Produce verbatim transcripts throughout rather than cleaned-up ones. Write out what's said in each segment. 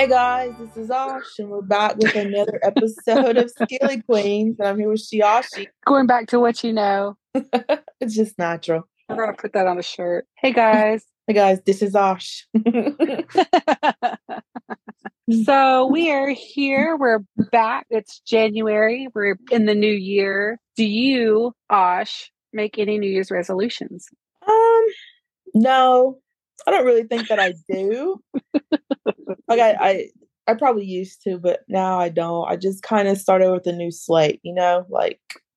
Hey guys, this is Osh, and we're back with another episode of Skilly Queens. And I'm here with Shiashi. Going back to what you know. It's just natural. We're going to put that on a shirt. Hey guys. Hey guys, this is Osh. So we are here. We're back. It's January. We're in the new year. Do you, Osh, make any New Year's resolutions? Um, no, I don't really think that I do. Like I, I, I probably used to, but now I don't. I just kind of started with a new slate, you know, like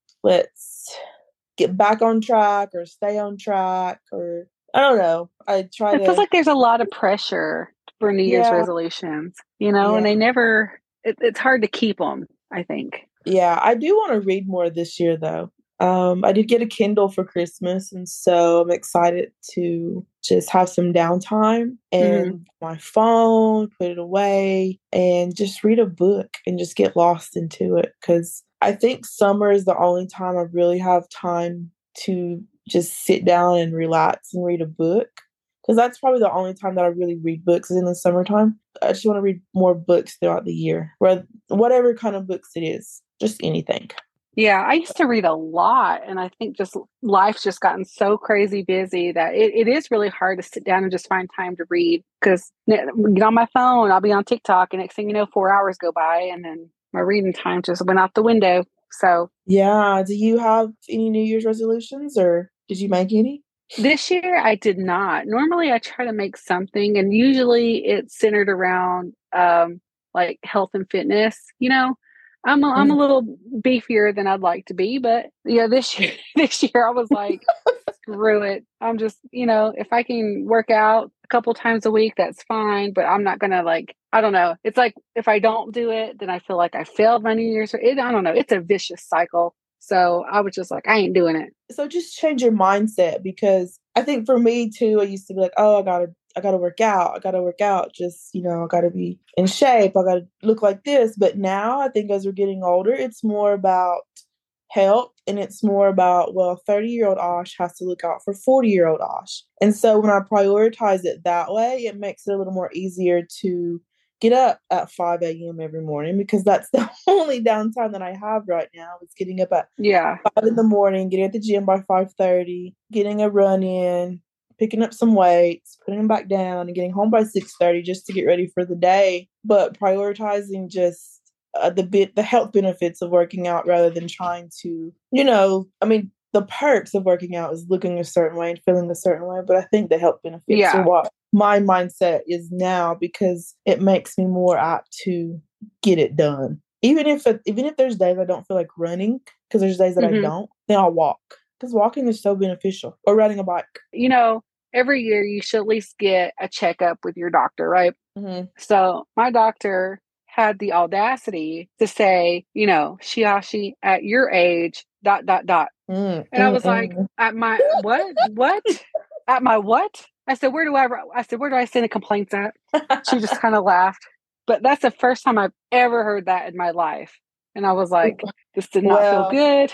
let's get back on track or stay on track, or I don't know. I try It to. feels like there's a lot of pressure for New Year's Yeah. resolutions, you know, Yeah. and they never. It, it's hard to keep them, I think. Yeah, I do want to read more this year, though. Um, I did get a Kindle for Christmas, and so I'm excited to just have some downtime and Mhm. my phone, put it away, and just read a book and just get lost into it. Because I think summer is the only time I really have time to just sit down and relax and read a book. Because that's probably the only time that I really read books is in the summertime. I just want to read more books throughout the year, whatever kind of books it is, just anything. Yeah, I used to read a lot, and I think just life's just gotten so crazy busy that it, it is really hard to sit down and just find time to read. Because get on my phone, I'll be on TikTok, and next thing you know, four hours go by, and then my reading time just went out the window. So yeah, do you have any New Year's resolutions, or did you make any? This year I did not. Normally I try to make something, and usually it's centered around um, like health and fitness. You know, I'm a, I'm a little beefier than I'd like to be, but yeah, this year this year I was like, screw it. I'm just, you know, if I can work out a couple times a week, that's fine. But I'm not gonna like, I don't know. It's like if I don't do it, then I feel like I failed my New Year's. It, I don't know. It's a vicious cycle. So I was just like, I ain't doing it. So just change your mindset, because I think for me too, I used to be like, oh, I gotta, I gotta work out. I gotta work out. Just, you know, I gotta be in shape. I gotta look like this. But now I think as we're getting older, it's more about health, and it's more about, well, thirty year old Osh has to look out for forty year old Osh. And so when I prioritize it that way, it makes it a little more easier to get up at five a.m. every morning, because that's the only downtime that I have right now is getting up at Yeah. five in the morning, getting at the gym by five thirty, getting a run in, picking up some weights, putting them back down, and getting home by six thirty just to get ready for the day. But prioritizing just uh, the bit the health benefits of working out rather than trying to, you know, I mean, the perks of working out is looking a certain way and feeling a certain way, but I think the health benefits Yeah. are what my mindset is now, because it makes me more apt to get it done. Even if it, even if there's days I don't feel like running, because there's days that Mhm. I don't, then I'll walk, because walking is so beneficial, or riding a bike. You know, every year you should at least get a checkup with your doctor, right? Mm-hmm. So my doctor had the audacity to say, you know, Shiashi, at your age, dot, dot, dot. Mm-hmm. And I was like, at my, what, what? At my what? I said, where do I, I said, where do I send the complaints at? She just kind of laughed. But that's the first time I've ever heard that in my life. And I was like, this did not well, feel good.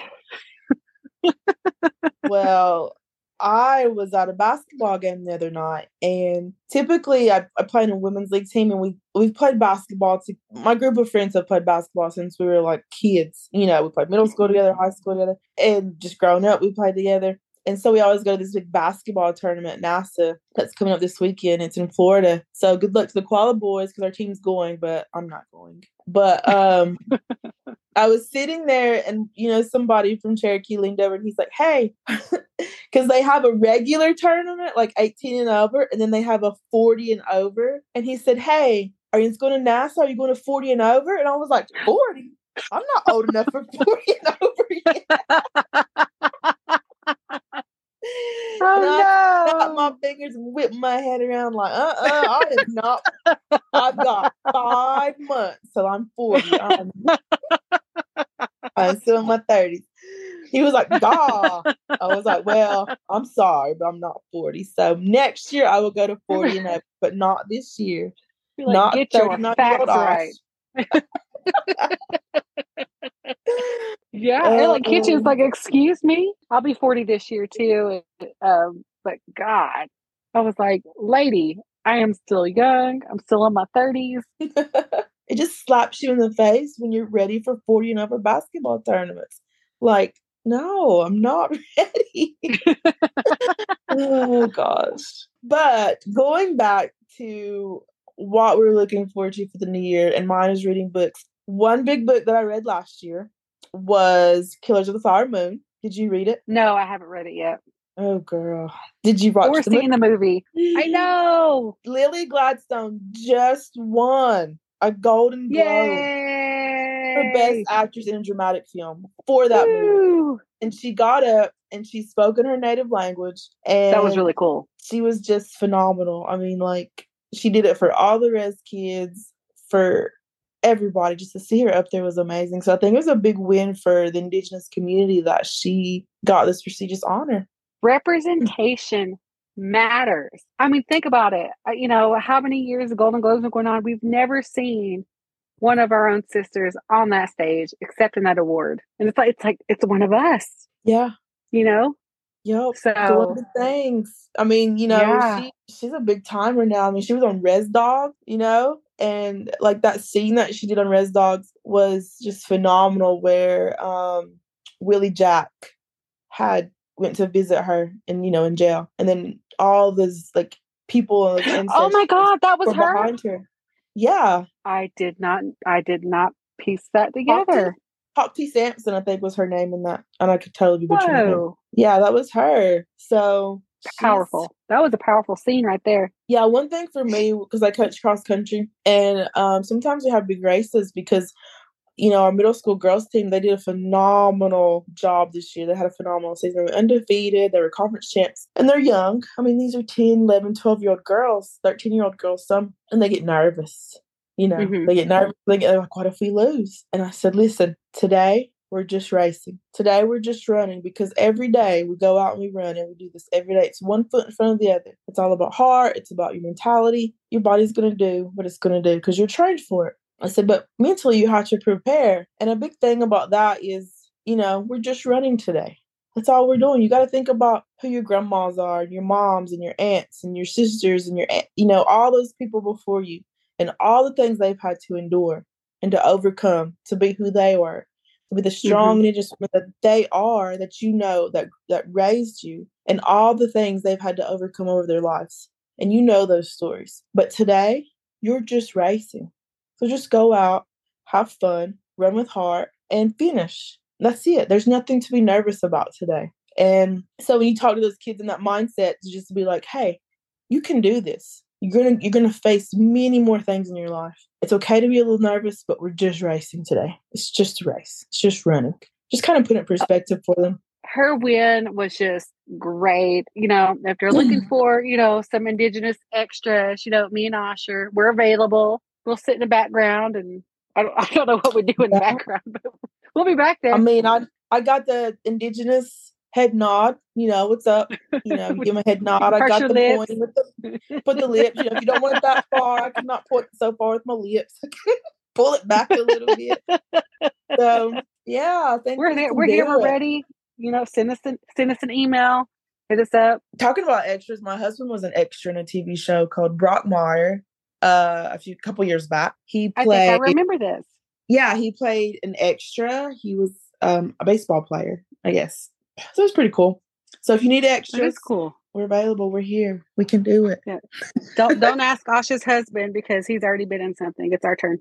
well, I was at a basketball game the other night, and typically I, I play in a women's league team, and we we've played basketball. To, my group of friends have played basketball since we were like kids. You know, we played middle school together, high school together, and just growing up, we played together. And so we always go to this big basketball tournament at NASA that's coming up this weekend. It's in Florida. So good luck to the Koala boys, because our team's going, but I'm not going. But um, I was sitting there, and, you know, somebody from Cherokee leaned over and he's like, hey, because they have a regular tournament, like eighteen and over, and then they have a forty and over. And he said, hey, are you going to NASA? Are you going to forty and over? And I was like, forty? I'm not old enough for forty and over yet. Oh, and I no. got my fingers and whipped my head around like, uh-uh, I am not. I've got five months till I'm forty. I'm, I'm still in my thirties. He was like, "Gaw." I was like, "Well, I'm sorry, but I'm not forty. So next year I will go to forty and up, but not this year. You're like, Not get your thirty-nine-year-old facts Osh." right. Yeah, and Uh, like Kitchen's like, excuse me, I'll be forty this year too. And, um, but God, I was like, lady, I am still young. I'm still in my thirties. It just slaps you in the face when you're ready for forty and over basketball tournaments. Like, no, I'm not ready. Oh gosh. But going back to what we're looking forward to for the new year, and mine is reading books. One big book that I read last year was Killers of the Flower Moon. Did you read it? No, I haven't read it yet. Oh girl. Did you watch or the seen movie? the movie? I know. Lily Gladstone just won a Golden Globe for Best Yay! Actress in a Dramatic Film for that movie. Woo! And she got up and she spoke in her native language. And That was really cool. She was just phenomenal. I mean, like, she did it for all the res kids, for everybody. Just to see her up there was amazing. So I think it was a big win for the Indigenous community that she got this prestigious honor. Representation matters. I mean, think about it. You know, how many years the Golden Globes are going on? We've never seen one of our own sisters on that stage accepting that award. And it's like, it's like, it's one of us. Yeah. You know? Yep. So, so one of the things. I mean, you know, yeah. she she's a big timer now. I mean, she was on Res Dog, you know, and like that scene that she did on Res Dogs was just phenomenal, where um Willie Jack had went to visit her and, you know, in jail, and then all those like people, like, oh my god, that was her behind her. Yeah, I did not I did not piece that together. Popty Sampson, I think, was her name in that, and I could totally be butchering her. Whoa. Yeah, that was her. So powerful. That was a powerful scene right there. Yeah, one thing for me, because I coach cross country, and um, sometimes we have big races because, you know, our middle school girls team, they did a phenomenal job this year. They had a phenomenal season. They were undefeated. They were conference champs. And they're young. I mean, these are ten, eleven, twelve-year-old girls, thirteen-year-old girls, some, and they get nervous. You know, mm-hmm. they get nervous. They get like, what if we lose? And I said, listen, today we're just racing. Today we're just running, because every day we go out and we run, and we do this every day. It's one foot in front of the other. It's all about heart. It's about your mentality. Your body's going to do what it's going to do because you're trained for it. I said, but mentally you have to prepare. And a big thing about that is, you know, we're just running today. That's all we're doing. You got to think about who your grandmas are, and your moms and your aunts and your sisters and your, you know, all those people before you, and all the things they've had to endure and to overcome to be who they were, to be the strong mm-hmm. ninjas that they are, that you know, that that raised you, and all the things they've had to overcome over their lives. And you know those stories. But today, you're just racing. So just go out, have fun, run with heart, and finish. That's it. There's nothing to be nervous about today. And so when you talk to those kids in that mindset, to just be like, hey, you can do this. You're gonna you're gonna face many more things in your life. It's okay to be a little nervous, but we're just racing today. It's just a race. It's just running. Just kind of put it in perspective for them. Her win was just great. You know, if you're looking for, you know, some Indigenous extras, you know, me and Asher, we're available. We'll sit in the background, and I don't, I don't know what we do in the background, but we'll be back there. I mean, I I got the Indigenous head nod, you know, what's up? You know, you give them a head nod. I got the lips. point with the put the lips. You know, if you don't want it that far, I cannot point so far with my lips. Pull it back a little bit. So yeah, I think we're there. We're here. We're ready. You know, send us an, send us an email. Hit us up. Talking about extras, my husband was an extra in a T V show called Brockmire uh, a few couple years back. He played. I think I remember this. Yeah, he played an extra. He was um, a baseball player, I guess. So it's pretty cool. So if you need extras, that's cool. We're available. We're here. We can do it. Yeah. Don't don't ask Asha's husband, because he's already been in something. It's our turn.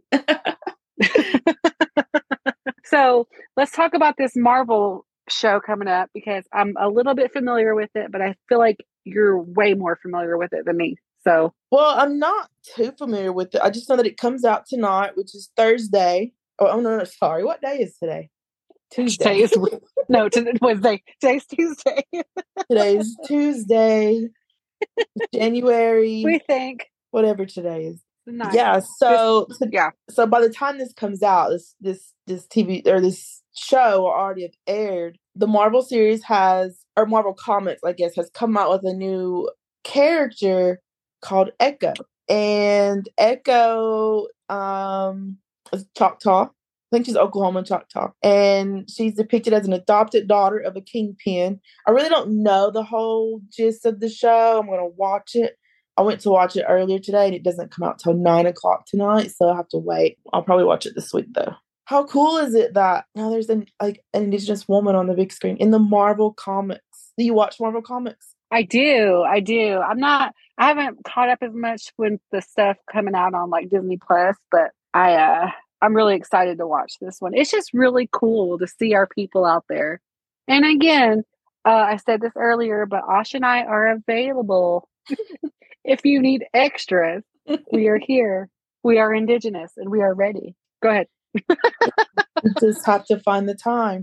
So let's talk about this Marvel show coming up, because I'm a little bit familiar with it, but I feel like you're way more familiar with it than me. So, well, I'm not too familiar with it. I just know that it comes out tonight, which is Thursday. Oh, oh no, no, sorry. What day is today? Tuesday. Today is, no, today, Wednesday. Today's Tuesday. Today's Tuesday, January. We think whatever today is. Nice. Yeah. So this, yeah. So by the time this comes out, this this this T V or this show already have aired. The Marvel series has, or Marvel Comics, I guess, has come out with a new character called Echo, and Echo um is Choctaw. I think she's Oklahoma Choctaw, and she's depicted as an adopted daughter of a kingpin. I really don't know the whole gist of the show. I'm going to watch it. I went to watch it earlier today, and it doesn't come out till nine o'clock tonight, so I have to wait. I'll probably watch it this week though. How cool is it that now there's an like an Indigenous woman on the big screen in the Marvel comics? Do you watch Marvel comics? I do. I do. I'm not, I haven't caught up as much with the stuff coming out on like Disney Plus, but I, uh, I'm really excited to watch this one. It's just really cool to see our people out there. And again, uh, I said this earlier, but Ash and I are available. If you need extras, we are here. We are Indigenous and we are ready. Go ahead. You just have to find the time.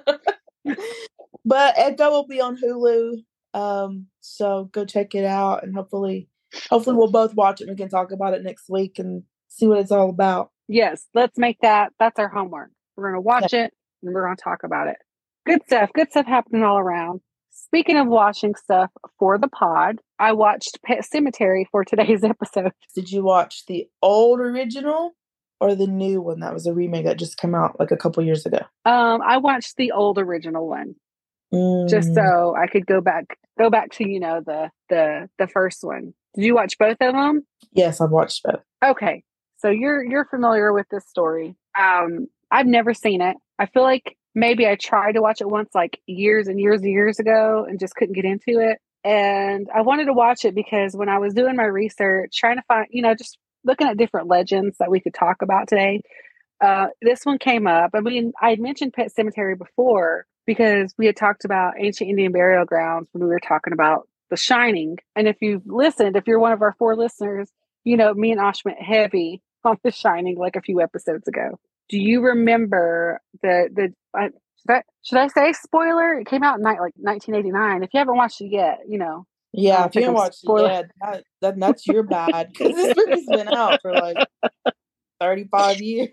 But Echo will be on Hulu. Um, so go check it out, and hopefully, hopefully we'll both watch it and we can talk about it next week and see what it's all about. Yes, let's make that. That's our homework. We're going to watch yeah. it and we're going to talk about it. Good stuff. Good stuff happening all around. Speaking of watching stuff for the pod, I watched Pet Sematary for today's episode. Did you watch the old original or the new one that was a remake that just came out like a couple years ago? Um, I watched the old original one. Mm. Just so I could go back, go back to, you know, the, the, the first one. Did you watch both of them? Yes, I've watched both. Okay. So you're, you're familiar with this story. Um, I've never seen it. I feel like maybe I tried to watch it once, like years and years and years ago, and just couldn't get into it. And I wanted to watch it because when I was doing my research, trying to find, you know, just looking at different legends that we could talk about today, uh, this one came up. I mean, I had mentioned Pet Sematary before, because we had talked about ancient Indian burial grounds when we were talking about The Shining. And if you've listened, if you're one of our four listeners, you know, me and Ash went heavy on The Shining like a few episodes ago. Do you remember the, the uh, should, I, should I say spoiler? It came out in ni- like nineteen eighty-nine. If you haven't watched it yet, you know. Yeah, if you haven't watched spoiler. it yet, that, that, that's your bad. Because this movie's been out for like thirty-five years.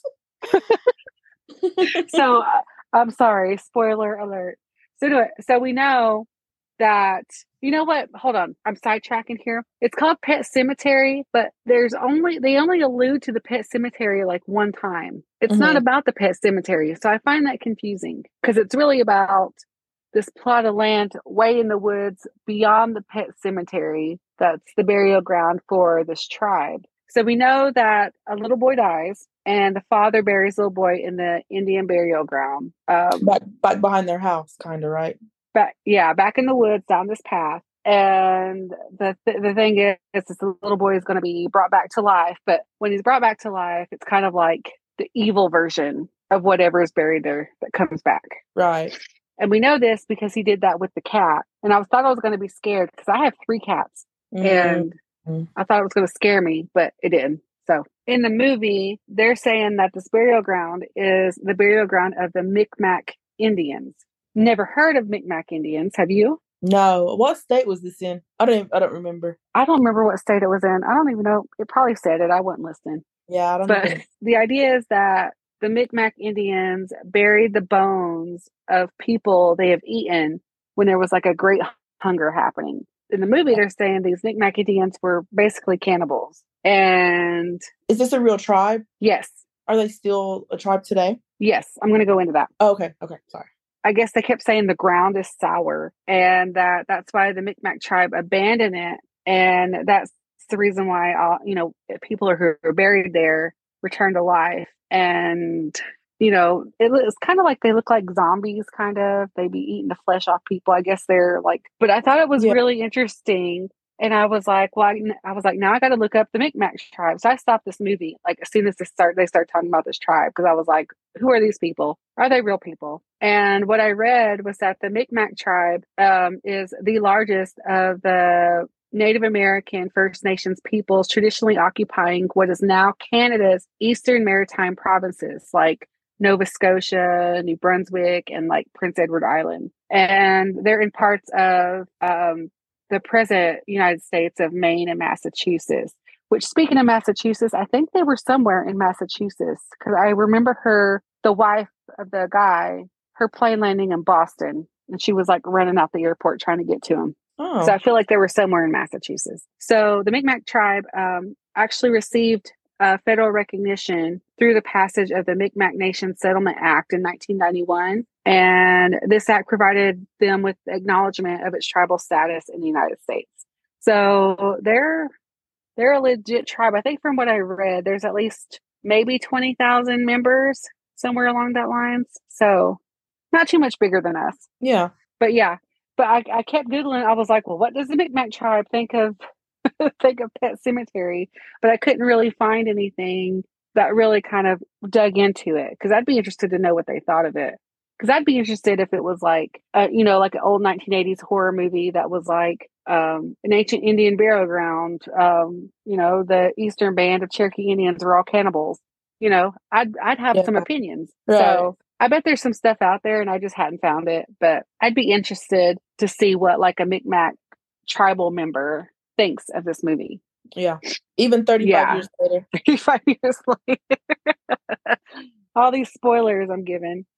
So, uh, I'm sorry, spoiler alert. So do it. So we know that, you know what? Hold on. I'm sidetracking here. It's called Pet Sematary, but there's only, they only allude to the Pet Sematary like one time. It's mm-hmm. not about the Pet Sematary. So I find that confusing because it's really about this plot of land way in the woods beyond the Pet Sematary. That's the burial ground for this tribe. So we know that a little boy dies and the father buries the little boy in the Indian burial ground. Um, back, back behind their house, kind of, right? Back, yeah, back in the woods down this path. And the th- the thing is, is the little boy is going to be brought back to life. But when he's brought back to life, it's kind of like the evil version of whatever is buried there that comes back. Right. And we know this because he did that with the cat. And I was, thought I was going to be scared because I have three cats. Mm-hmm. And I thought it was going to scare me, but it didn't. So in the movie, they're saying that this burial ground is the burial ground of the Micmac Indians. Never heard of Micmac Indians. Have you? No. What state was this in? I don't. Even, I don't remember. I don't remember what state it was in. I don't even know. It probably said it. I wasn't listening. Yeah, I don't. But even... the idea is that the Micmac Indians buried the bones of people they have eaten when there was like a great hunger happening. In the movie, they're saying these Micmac Indians were basically cannibals. And is this a real tribe? Yes. Are they still a tribe today? Yes. I'm going to go into that. Oh, okay. Okay. Sorry. I guess they kept saying the ground is sour, and that that's why the Micmac tribe abandoned it. And that's the reason why, all, you know, people who are buried there return to life. And, you know, it, it's kind of like they look like zombies, kind of. They be eating the flesh off people. I guess they're like, but I thought it was yeah. really interesting. And I was like, well, I was like, now I got to look up the Micmac tribe. So I stopped this movie, like as soon as they start, they start talking about this tribe, because I was like, who are these people? Are they real people? And what I read was that the Micmac tribe um, is the largest of the Native American First Nations peoples traditionally occupying what is now Canada's eastern maritime provinces, like Nova Scotia, New Brunswick, and like Prince Edward Island. And they're in parts of um, the present United States of Maine and Massachusetts, which, speaking of Massachusetts, I think they were somewhere in Massachusetts, because I remember her, the wife of the guy, her plane landing in Boston, and she was like running out the airport trying to get to him. Oh. So I feel like they were somewhere in Massachusetts. So the Micmac tribe um, actually received uh, federal recognition through the passage of the Micmac Nation Settlement Act in nineteen ninety-one. And this act provided them with acknowledgement of its tribal status in the United States. So they're they're a legit tribe. I think from what I read, there's at least maybe twenty thousand members somewhere along that lines. So not too much bigger than us. Yeah. But yeah, but I, I kept Googling. I was like, well, what does the Micmac tribe think of think of Pet Cemetery? But I couldn't really find anything that really kind of dug into it, because I'd be interested to know what they thought of it. Because I'd be interested if it was like, uh, you know, like an old nineteen eighties horror movie that was like um, an ancient Indian burial ground. Um, you know, the Eastern Band of Cherokee Indians were all cannibals. You know, I'd I'd have Yeah. some opinions. Right. So I bet there's some stuff out there, and I just hadn't found it. But I'd be interested to see what like a Micmac tribal member thinks of this movie. Yeah. Even thirty-five Yeah. years later. thirty-five years later. All these spoilers I'm giving.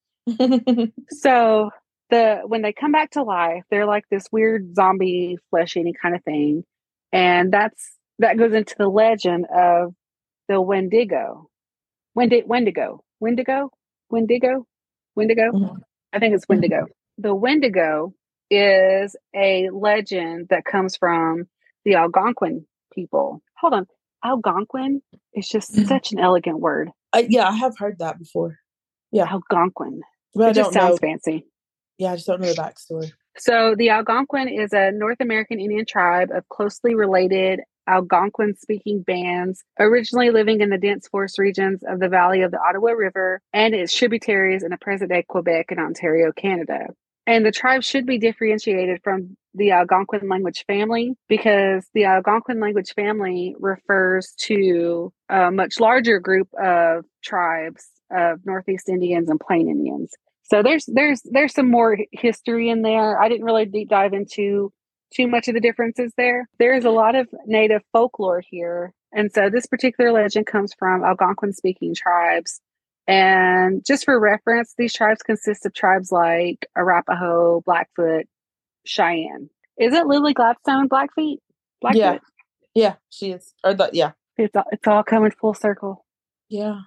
So the when they come back to life, they're like this weird zombie flesh eating kind of thing. And that's that goes into the legend of the Wendigo. Wendi- Wendigo. Wendigo? Wendigo? Wendigo? Mhm. I think it's Wendigo. The Wendigo is a legend that comes from the Algonquin people. Hold on. Algonquin is just Mhm. such an elegant word. I, yeah, I have heard that before. Yeah. Algonquin. But It I just don't sounds know. fancy. Yeah, I just don't know the backstory. So the Algonquin is a North American Indian tribe of closely related Algonquin-speaking bands, originally living in the dense forest regions of the valley of the Ottawa River and its tributaries in the present-day Quebec and Ontario, Canada. And the tribe should be differentiated from the Algonquin language family, because the Algonquin language family refers to a much larger group of tribes of Northeast Indians and Plain Indians. So there's there's there's some more history in there. I didn't really deep dive into too much of the differences there. There's a lot of native folklore here. And so this particular legend comes from Algonquin speaking tribes. And just for reference, these tribes consist of tribes like Arapaho, Blackfoot, Cheyenne. Isn't Lily Gladstone Blackfeet? Blackfoot? Yeah. Yeah, she is. Or the, yeah. It's all, it's all coming full circle. Yeah.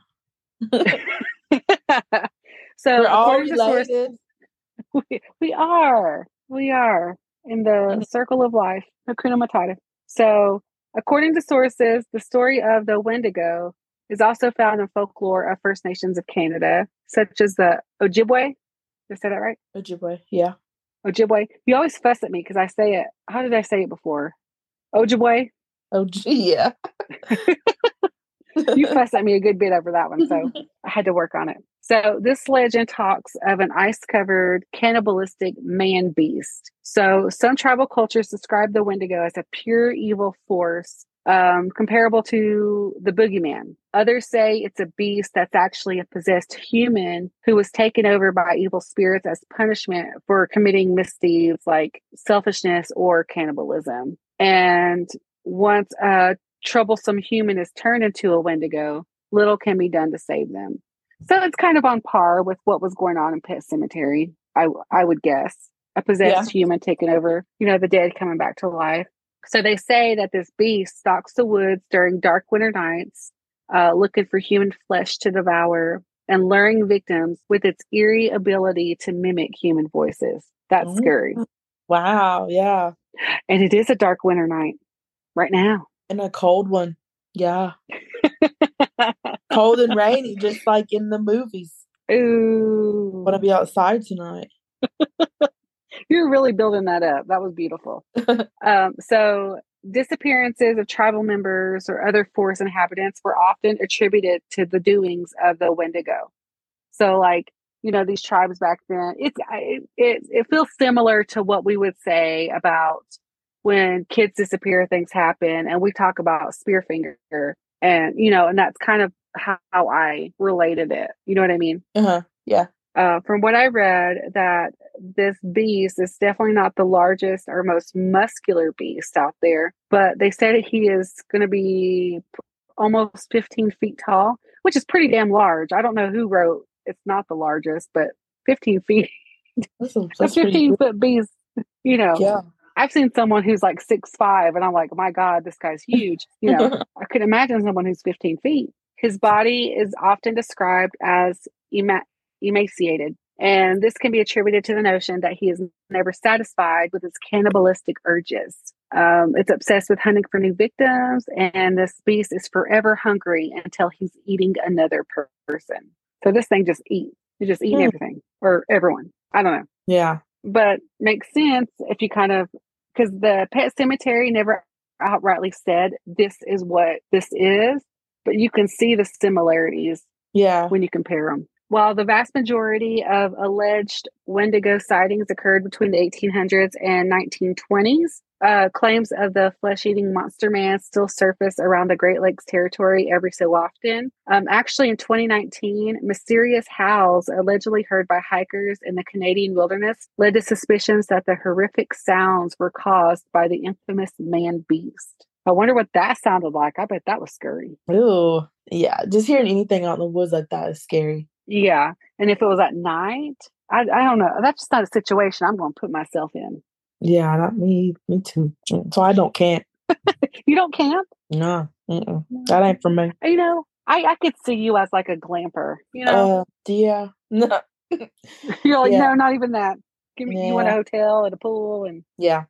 So We're all according to source, related. we, we are. We are in the Mhm. circle of life, Hakuna Matata. So according to sources, the story of the Wendigo is also found in folklore of First Nations of Canada, such as the Ojibwe. Did I say that right? Ojibwe. Yeah. Ojibwe. You always fuss at me because I say it. How did I say it before? Ojibwe. Oh, gee, yeah. You fuss at me a good bit over that one, so I had to work on it. So this legend talks of an ice-covered, cannibalistic man-beast. So some tribal cultures describe the Wendigo as a pure evil force, um, comparable to the boogeyman. Others say it's a beast that's actually a possessed human who was taken over by evil spirits as punishment for committing misdeeds like selfishness or cannibalism. And once a troublesome human is turned into a Wendigo, little can be done to save them. So it's kind of on par with what was going on in Pet Cemetery, I, I would guess. A possessed Yeah. human taking over, you know, the dead coming back to life. So they say that this beast stalks the woods during dark winter nights, uh, looking for human flesh to devour and luring victims with its eerie ability to mimic human voices. That's Oh. scary. Wow. Yeah. And it is a dark winter night right now. And a cold one. Yeah. Cold and rainy, just like in the movies. Ooh. Want to be outside tonight. You're really building that up. That was beautiful. um, so disappearances of tribal members or other forest inhabitants were often attributed to the doings of the Wendigo. So like, you know, these tribes back then, it's it, it, it feels similar to what we would say about when kids disappear, things happen, and we talk about Spearfinger, and you know, and that's kind of how I related it. You know what I mean? Uh-huh. Yeah. Uh, from what I read, that this beast is definitely not the largest or most muscular beast out there, but they said that he is going to be almost fifteen feet tall, which is pretty damn large. I don't know who wrote it's not the largest, but fifteen feet. That's a, A that's pretty fifteen good. foot beast, you know. Yeah. I've seen someone who's like six five, and I'm like, my God, this guy's huge. You know, I could imagine someone who's fifteen feet. His body is often described as ema- emaciated, and this can be attributed to the notion that he is never satisfied with his cannibalistic urges. Um, it's obsessed with hunting for new victims, and this beast is forever hungry until he's eating another per- person. So this thing just eats. It's just eating Hmm. everything or everyone. I don't know. Yeah. But makes sense if you kind of, because the Pet Cemetery never outrightly said this is what this is, but you can see the similarities Yeah. when you compare them. While the vast majority of alleged Wendigo sightings occurred between the eighteen hundreds and nineteen twenties, uh, claims of the flesh-eating monster man still surface around the Great Lakes territory every so often. Um, actually, in twenty nineteen, mysterious howls allegedly heard by hikers in the Canadian wilderness led to suspicions that the horrific sounds were caused by the infamous man beast. I wonder what that sounded like. I bet that was scary. Ooh. Yeah. Just hearing anything out in the woods like that is scary. Yeah. And if it was at night, I, I don't know. That's just not a situation I'm going to put myself in. Yeah, not me. Me too. So I don't camp. You don't camp? No. Mm-mm. That ain't for me. You know, I, I could see you as like a glamper, you know? Uh, yeah. No. You're like, Yeah. no, not even that. Give me, you want a Yeah. hotel and a pool and Yeah.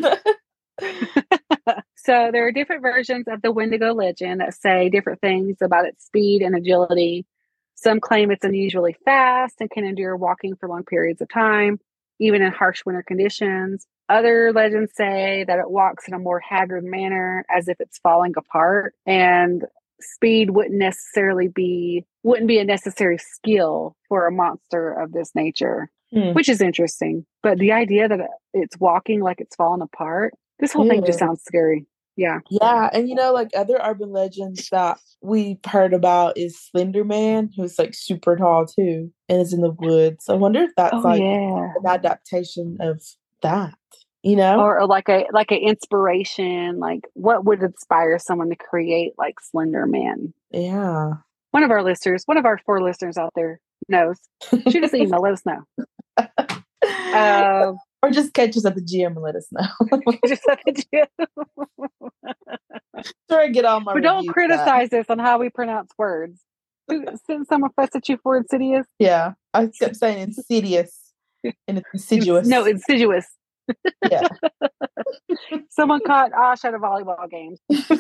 So there are different versions of the Wendigo legend that say different things about its speed and agility. Some claim it's unusually fast and can endure walking for long periods of time, even in harsh winter conditions. Other legends say that it walks in a more haggard manner, as if it's falling apart, and speed wouldn't necessarily be wouldn't be a necessary skill for a monster of this nature, Hmm. which is interesting. But the idea that it's walking like it's falling apart, this whole thing just Ew. sounds scary. Yeah. Yeah, and you know, like other urban legends that we've heard about is Slender Man, who's like super tall too, and is in the woods. I wonder if that's Oh like yeah. an adaptation of that, you know? Or, or like a like an inspiration. Like, what would inspire someone to create like Slender Man? Yeah. One of our listeners, one of our four listeners out there knows. Shoot us an email. Let us know. Uh, Or just catch us at the gym and let us know. just let the gym. Sure, I get all my But don't reviews back. criticize us on how we pronounce words. Send someone fuss at you for insidious. Yeah, I kept saying insidious and it's insidious. No, insidious. Yeah. Someone caught Ash at a volleyball game.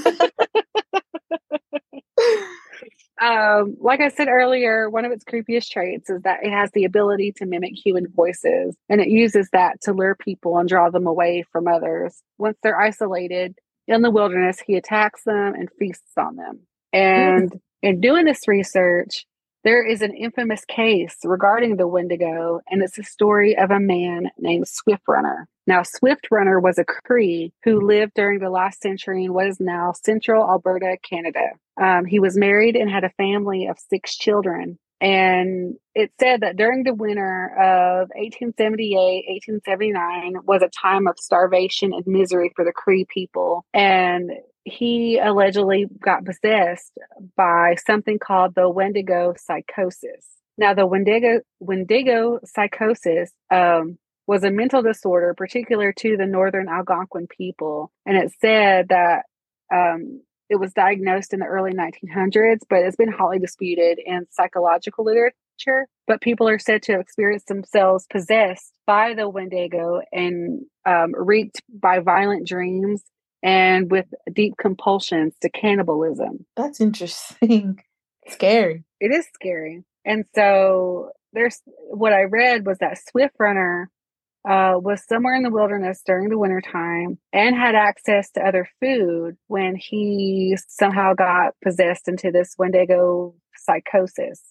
Um, like I said earlier, one of its creepiest traits is that it has the ability to mimic human voices, and it uses that to lure people and draw them away from others. Once they're isolated in the wilderness, he attacks them and feasts on them. And in doing this research, there is an infamous case regarding the Wendigo, and it's the story of a man named Swift Runner. Now, Swift Runner was a Cree who lived during the last century in what is now central Alberta, Canada. Um, he was married and had a family of six children. And it said that during the winter of eighteen seventy-eight, eighteen seventy-nine was a time of starvation and misery for the Cree people. And he allegedly got possessed by something called the Wendigo psychosis. Now, the Wendigo Wendigo psychosis um, was a mental disorder particular to the Northern Algonquin people, and it said that um, it was diagnosed in the early nineteen hundreds, but it's been hotly disputed in psychological literature. But people are said to have experienced themselves possessed by the Wendigo and um, reeked by violent dreams and with deep compulsions to cannibalism. That's interesting. Scary. It is scary. And so there's what I read was that Swift Runner uh, was somewhere in the wilderness during the wintertime and had access to other food when he somehow got possessed into this Wendigo psychosis.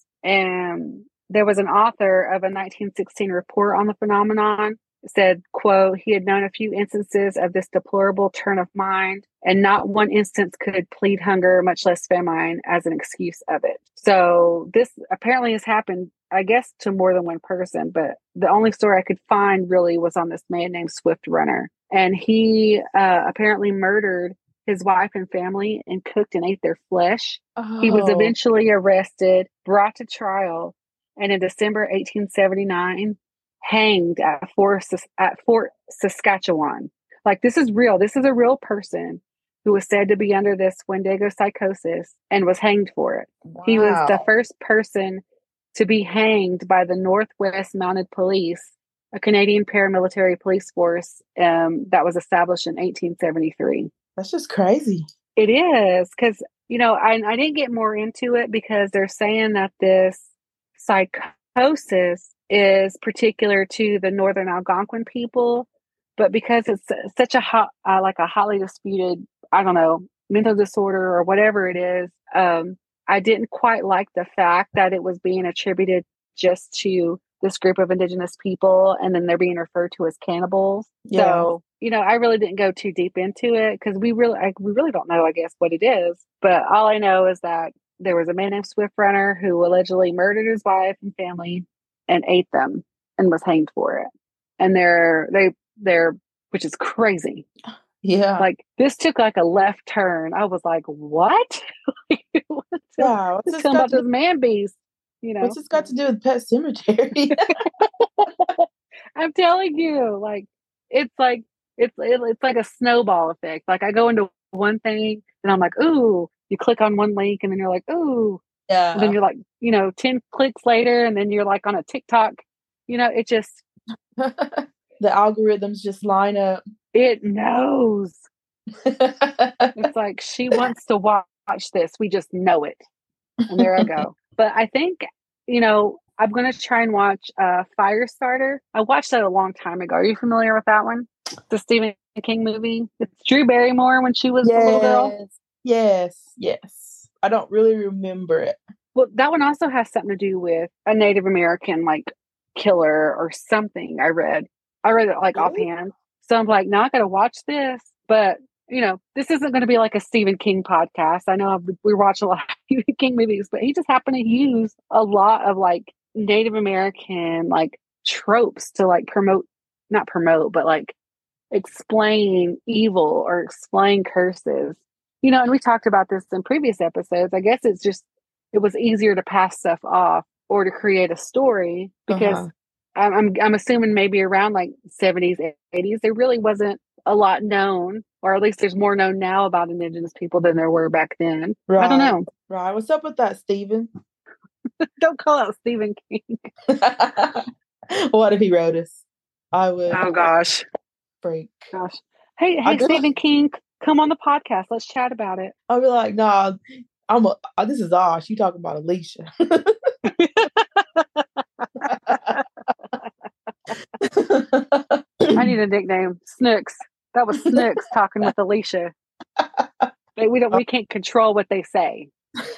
And there was an author of a nineteen sixteen report on the phenomenon. Said, quote, he had known a few instances of this deplorable turn of mind, and not one instance could plead hunger, much less famine, as an excuse of it. So this apparently has happened, I guess, to more than one person, but the only story I could find really was on this man named Swift Runner. And he uh, apparently murdered his wife and family and cooked and ate their flesh. Oh. He was eventually arrested, brought to trial, and in December eighteen seventy-nine, hanged at Fort, at Fort Saskatchewan. Like, this is real. This is a real person who was said to be under this Wendigo psychosis and was hanged for it. Wow. He was the first person to be hanged by the Northwest Mounted Police a Canadian paramilitary police force um, that was established in eighteen seventy-three. That's just crazy. It is, because, you know, I, I didn't get more into it because they're saying that this psychosis is particular to the Northern Algonquin people, but because it's such a hot, uh, like a hotly disputed, I don't know, mental disorder or whatever it is, um, I didn't quite like the fact that it was being attributed just to this group of Indigenous people, and then they're being referred to as cannibals. Yeah. So, you know, I really didn't go too deep into it because we really, I, we really don't know, I guess, what it is. But all I know is that there was a man named Swift Runner who allegedly murdered his wife and family and ate them and was hanged for it. And they're, they, they're, which is crazy. Yeah. Like, this took like a left turn. I was like, what? What's yeah. What's this about this man beast? You know, what's this got to do with Pet Sematary? I'm telling you, like, it's like, it's, it, it's like a snowball effect. Like, I go into one thing and I'm like, ooh, you click on one link and then you're like, ooh, yeah. And then you're like, you know, ten clicks later and then you're like on a TikTok, you know, it just, the algorithms just line up. It knows. It's like, she wants to watch this. We just know it. And there I go. But I think, you know, I'm going to try and watch uh, Firestarter. I watched that a long time ago. Are you familiar with that one? The Stephen King movie. It's Drew Barrymore when she was yes, a little girl. Yes, yes. I don't really remember it. Well, that one also has something to do with a Native American, like, killer or something. I read. I read it, like, really? offhand. So I'm like, now I got to watch this. But, you know, this isn't going to be like a Stephen King podcast. I know we watch a lot of Stephen King movies, but he just happened to use a lot of, like, Native American, like, tropes to, like, promote, not promote, but, like, explain evil or explain curses. You know, and we talked about this in previous episodes. I guess it's just, it was easier to pass stuff off or to create a story because uh-huh. I'm, I'm I'm assuming maybe around like seventies, eighties, there really wasn't a lot known, or at least there's more known now about Indigenous people than there were back then. Right. I don't know. Right. What's up with that, Stephen? Don't call out Stephen King. What if he wrote us? I would. Oh, gosh. Freak. Gosh. Hey, hey, Stephen like, King, come on the podcast. Let's chat about it. I'll be like, nah, I'm a, uh, this is Osh. You talking about Alicia. I need a nickname. Snooks. That was Snooks talking with Alicia. We don't. We can't control what they say.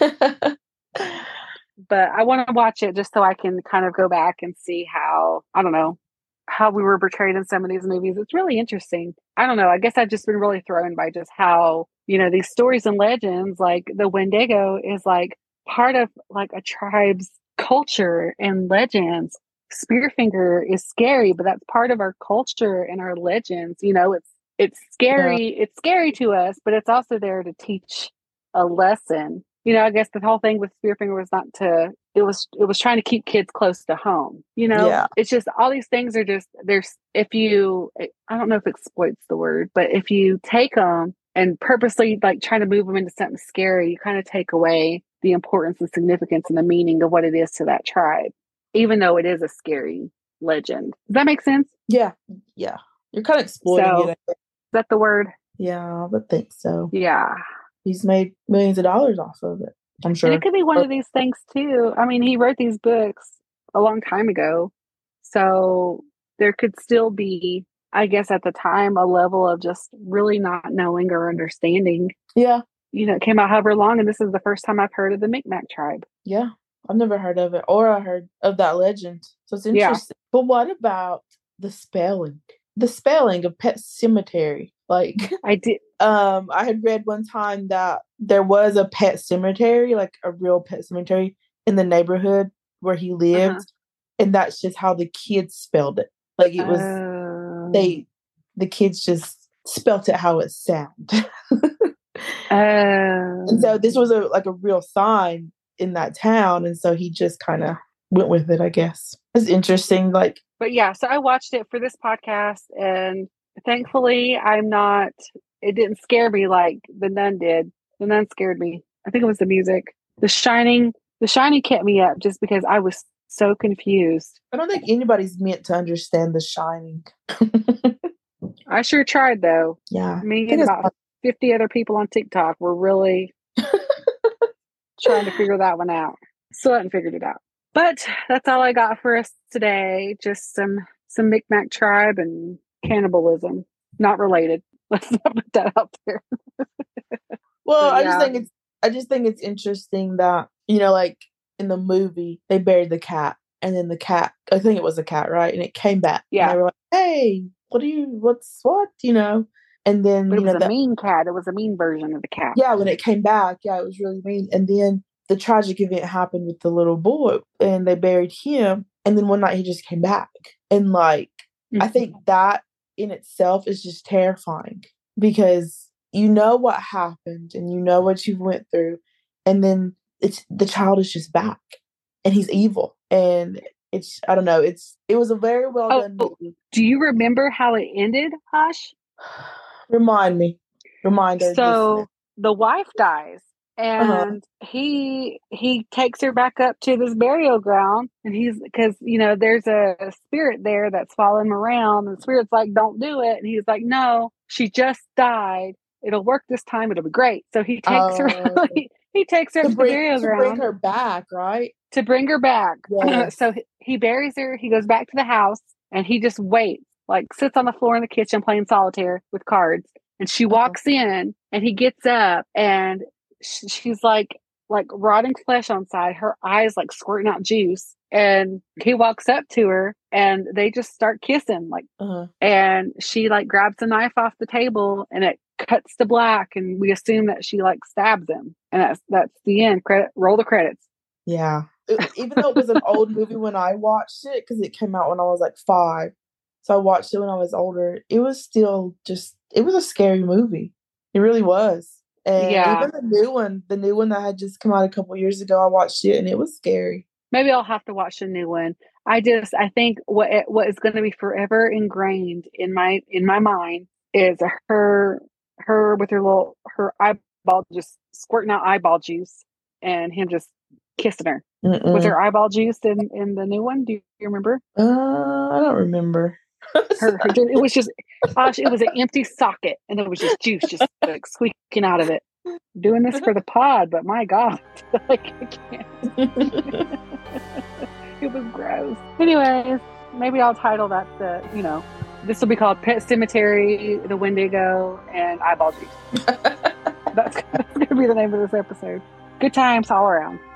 But I want to watch it just so I can kind of go back and see how, I don't know, how we were portrayed in some of these movies. It's really interesting. I don't know. I guess I've just been really thrown by just how, you know, these stories and legends, like the Wendigo is like part of like a tribe's culture and legends. Spearfinger is scary, but that's part of our culture and our legends. You know, it's it's scary. Yeah. It's scary to us, but it's also there to teach a lesson. You know, I guess the whole thing with Spearfinger was not to, it was, it was trying to keep kids close to home. You know, yeah. It's just, all these things are just, there's, if you, I don't know if exploits the word, but if you take them and purposely like trying to move them into something scary, you kind of take away the importance and significance and the meaning of what it is to that tribe, even though it is a scary legend. Does that make sense? Yeah. Yeah. You're kind of exploiting so, it. Is that the word? Yeah, I would think so. Yeah. He's made millions of dollars off of it, I'm sure. And it could be one of these things too. I mean, he wrote these books a long time ago. So there could still be, I guess at the time, a level of just really not knowing or understanding. Yeah. You know, it came out however long, and this is the first time I've heard of the Micmac tribe. Yeah. I've never heard of it, or I heard of that legend. So it's interesting. Yeah. But what about the spelling? The spelling of Pet Sematary. Like I did. Um, I had read one time that there was a pet cemetery, like a real pet cemetery in the neighborhood where he lived, uh-huh. and that's just how the kids spelled it. Like it was, uh... they, the kids just spelt it how it sounded. uh... And so this was a like a real sign in that town, and so he just kind of went with it, I guess. It's interesting, like. But yeah, so I watched it for this podcast, and thankfully, I'm not. It didn't scare me like The Nun did. The Nun scared me. I think it was the music. The Shining. The Shining kept me up just because I was so confused. I don't think anybody's meant to understand The Shining. I sure tried though. Yeah. Me and about fifty other people on TikTok were really trying to figure that one out. Still hadn't figured it out. But that's all I got for us today. Just some some Micmac tribe and cannibalism. Not related. Let's not put that out there. Well, But I yeah. just think it's I just think it's interesting that, you know, like in the movie, they buried the cat, and then the cat, I think it was a cat, right? And it came back. Yeah. And they were like, hey, what do you, what's what, you know? And then, But it you was know, a that, mean cat. It was a mean version of the cat. yeah, when it came back, yeah, it was really mean. And then the tragic event happened with the little boy, and they buried him. And then one night he just came back. And like, Mm-hmm. I think that in itself is just terrifying, because you know what happened and you know what you went through. And then it's the child is just back and he's evil. And it's, I don't know, it's, it was a very well Oh, done movie. Do you remember how it ended, Hush? Remind me. Remind her. So the wife dies, and Uh-huh. he he takes her back up to this burial ground, and he's, because you know there's a, a spirit there that's following him around, and the spirit's like, don't do it, and he's like, no, she just died, it'll work this time, it'll be great. So he takes Oh. her he, he takes her to to, bring, the burial to ground bring her back, right? to bring her back. Yes. So he, he buries her, he goes back to the house, and he just waits, like sits on the floor in the kitchen playing solitaire with cards. And she walks uh-huh. in, and he gets up, and sh- she's like, like rotting flesh on side. Her eyes like squirting out juice. And he walks up to her, and they just start kissing, like. Uh-huh. And she like grabs a knife off the table, and it cuts to black, and we assume that she like stabs him, and that's that's the end. Credit. Roll the credits. Yeah. Even though it was an old movie when I watched it, because it came out when I was like five, so I watched it when I was older. It was still just. It was a scary movie. It really was. And yeah. even the new one, the new one that had just come out a couple years ago, I watched it and it was scary. Maybe I'll have to watch the new one. I just, I think what it, what is going to be forever ingrained in my in my mind is her her with her little her eyeball just squirting out eyeball juice, and him just kissing her. Mm-mm. Was her eyeball juice in in the new one? Do you, you remember? Uh, I don't remember. Her, her, it was just, uh, it was an empty socket, and there was just juice just like squeaking out of it. I'm doing this for the pod, but my God, like I can't. It was gross. Anyways, maybe I'll title that the, you know, this will be called Pet Cemetery, the Wendigo, and Eyeball Juice. that's, that's going to be the name of this episode. Good times all around.